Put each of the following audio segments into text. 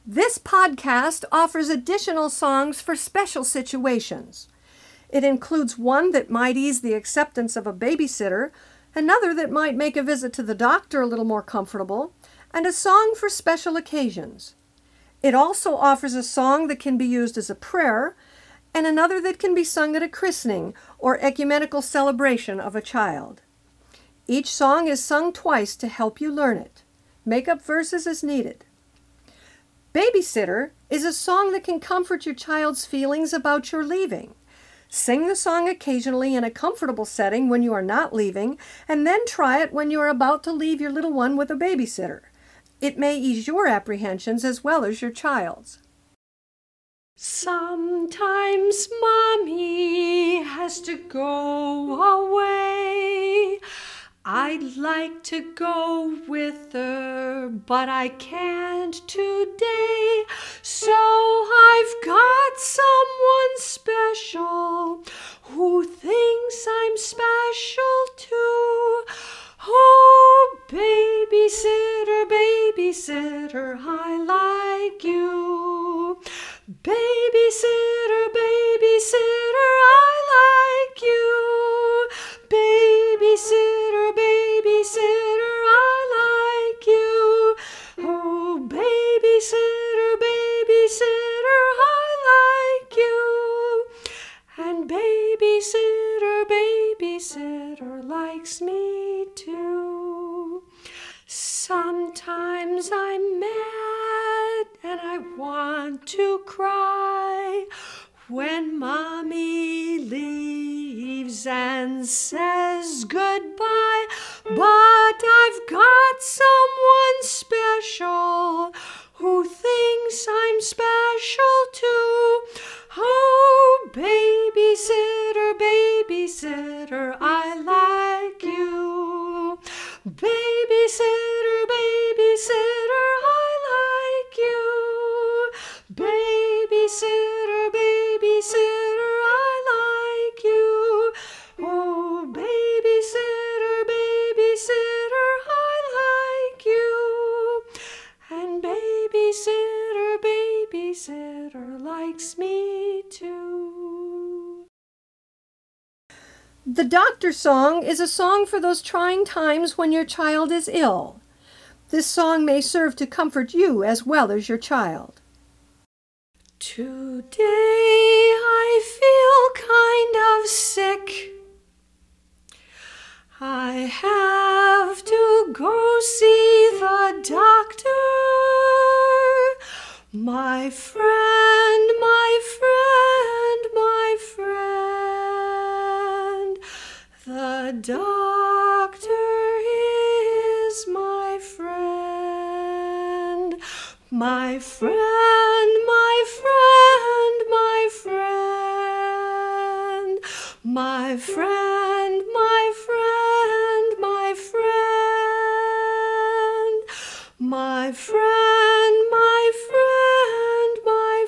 This podcast offers additional songs for special situations. It includes one that might ease the acceptance of a babysitter, another that might make a visit to the doctor a little more comfortable, and a song for special occasions. It also offers a song that can be used as a prayer, and another that can be sung at a christening or ecumenical celebration of a child. Each song is sung twice to help you learn it. Make up verses as needed. Babysitter is a song that can comfort your child's feelings about your leaving. Sing the song occasionally in a comfortable setting when you are not leaving, and then try it when you are about to leave your little one with a babysitter. It may ease your apprehensions as well as your child's. Sometimes Mommy has to go away. I'd like to go with her, but I can't today. So I've got someone special who thinks I'm special too. Oh, babysitter, babysitter, I like you. Babysitter, babysitter, I like you. Babysitter, babysitter, I like you. Oh, babysitter, babysitter, I like you. And babysitter, babysitter likes me too. Sometimes I'm mad and I want to cry when Mommy leaves and says goodbye. But I've got someone special who thinks I'm special too. Oh, babysitter, babysitter, I like you. Babysitter, babysitter, I like you. Babysitter, babysitter, I like you. Oh, babysitter, babysitter, I like you. And babysitter, babysitter likes me too. The doctor song is a song for those trying times when your child is ill. This song may serve to comfort you as well as your child. Today I feel kind of sick. I have to go see the doctor. My friend, my friend, my friend. The doctor is my friend. My friend, my friend, my friend. My friend, my friend, my friend. My friend, my friend, my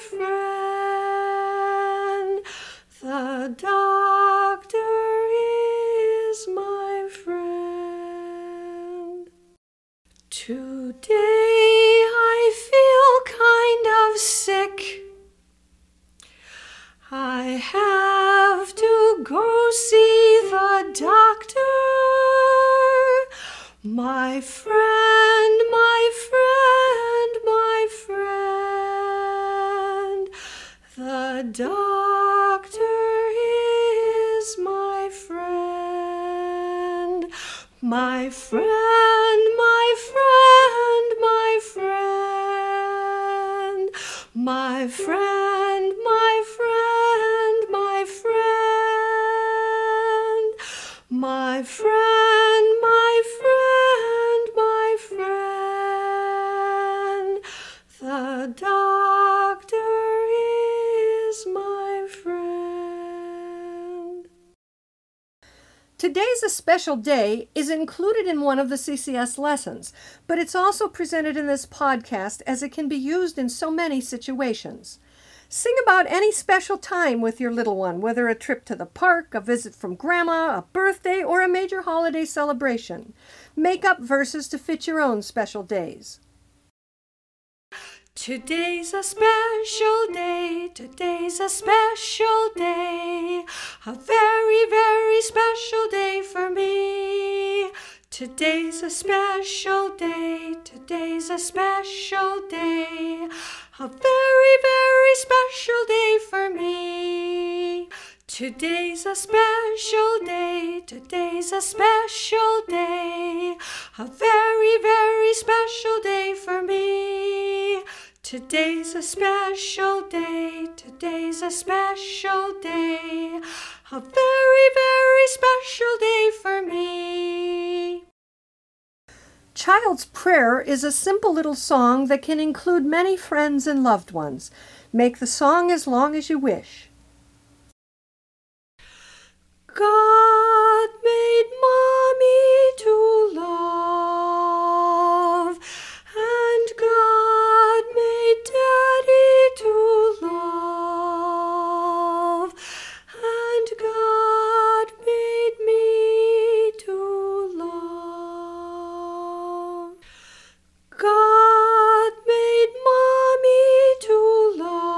friend. The doctor is my friend. Today I feel kind of sick. I have to go see the doctor. My friend, my friend, my friend. The doctor is my friend. My friend, my friend, my friend. My friend, my friend, my friend. My friend, my friend, my friend. The doctor is my friend. Today's A Special Day is included in one of the CCS lessons, but it's also presented in this podcast as it can be used in so many situations. Sing about any special time with your little one, whether a trip to the park, a visit from Grandma, a birthday, or a major holiday celebration. Make up verses to fit your own special days. Today's a special day, today's a special day, a very, very special day for me. Today's a special day, today's a special day, a very, very special day for me. Today's a special day, today's a special day, a very, very special day for me. Today's a special day, today's a special day, a very, very special day for me. Child's Prayer is a simple little song that can include many friends and loved ones. Make the song as long as you wish. God made Mommy to love, and God made Daddy to love, and God made me to love. God made Mommy to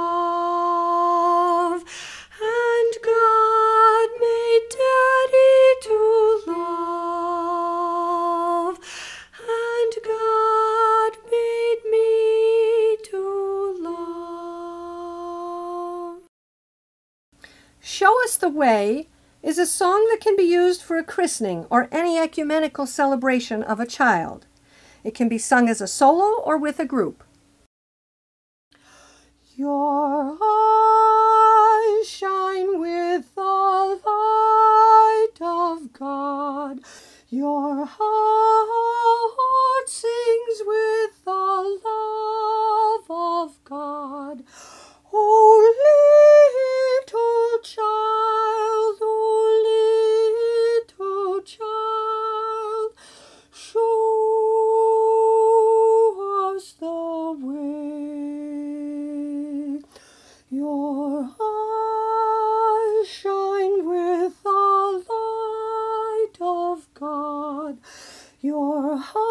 love, and God made Daddy to love, and God made me to love. Show Us the Way is a song that can be used for a christening or any ecumenical celebration of a child. It can be sung as a solo or with a group. Your eyes shine with the light of God. Your heart sings with the love of God. Oh, little child, show us the way. Your eyes shine with the light of God. Your heart